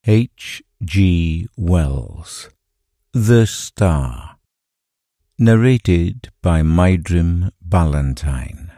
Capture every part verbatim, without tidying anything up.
H G Wells. The Star. Narrated by Mydrim Ballantyne.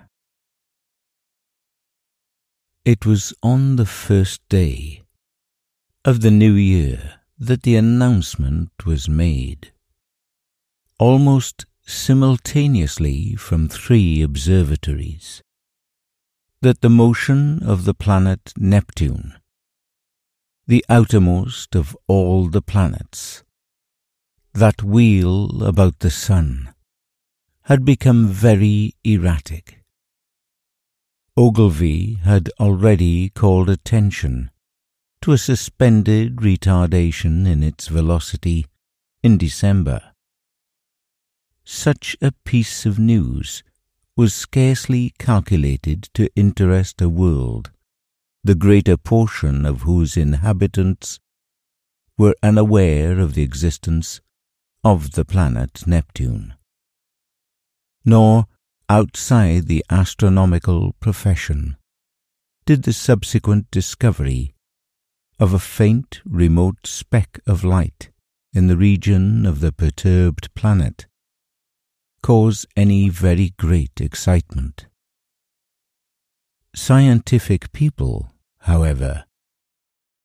It was on the first day of the new year that the announcement was made, almost simultaneously from three observatories, that the motion of the planet Neptune, the outermost of all the planets, that wheel about the sun, had become very erratic. Ogilvy had already called attention to a suspended retardation in its velocity in December. Such a piece of news was scarcely calculated to interest a world the greater portion of whose inhabitants were unaware of the existence of the planet Neptune, nor outside the astronomical profession did the subsequent discovery of a faint remote speck of light in the region of the perturbed planet cause any very great excitement. Scientific people, however,